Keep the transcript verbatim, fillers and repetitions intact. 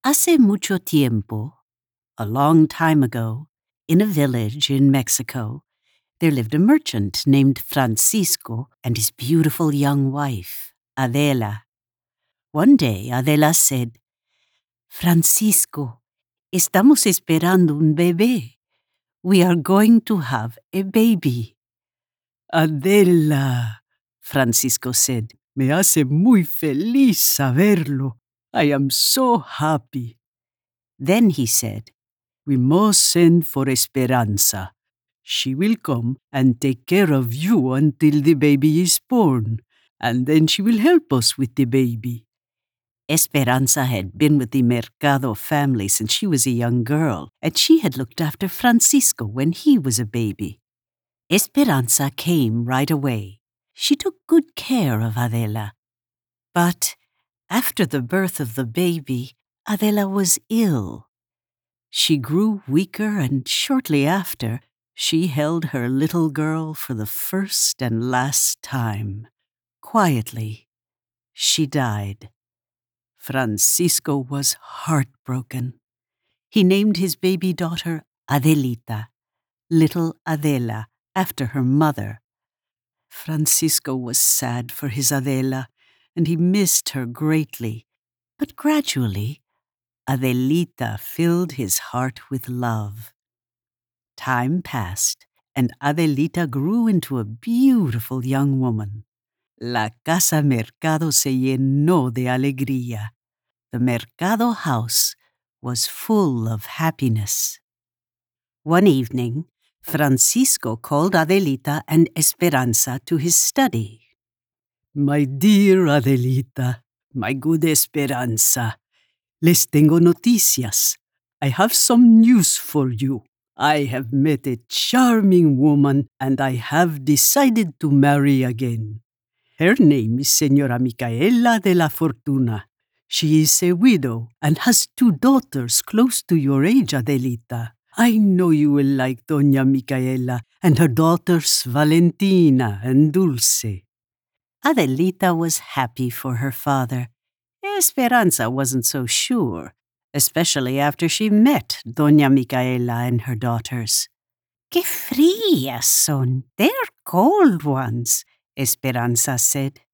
Hace mucho tiempo, a long time ago, in a village in Mexico, there lived a merchant named Francisco and his beautiful young wife, Adela. One day, Adela said, "Francisco, estamos esperando un bebé. We are going to have a baby." "Adela," Francisco said, "me hace muy feliz saberlo. I am so happy." Then he said, "We must send for Esperanza. She will come and take care of you until the baby is born, and then she will help us with the baby." Esperanza had been with the Mercado family since she was a young girl, and she had looked after Francisco when he was a baby. Esperanza came right away. She took good care of Adela. But after the birth of the baby, Adela was ill. She grew weaker, and shortly after, she held her little girl for the first and last time. Quietly, she died. Francisco was heartbroken. He named his baby daughter Adelita, little Adela, after her mother. Francisco was sad for his Adela, and he missed her greatly. But gradually, Adelita filled his heart with love. Time passed, and Adelita grew into a beautiful young woman. La Casa Mercado se llenó de alegría. The Mercado house was full of happiness. One evening, Francisco called Adelita and Esperanza to his study. "My dear Adelita, my good Esperanza, les tengo noticias. I have some news for you. I have met a charming woman, and I have decided to marry again. Her name is Señora Micaela de la Fortuna. She is a widow and has two daughters close to your age, Adelita. I know you will like Doña Micaela and her daughters Valentina and Dulce." Adelita was happy for her father. Esperanza wasn't so sure, especially after she met Doña Micaela and her daughters. "Qué frías son! They're cold ones," Esperanza said.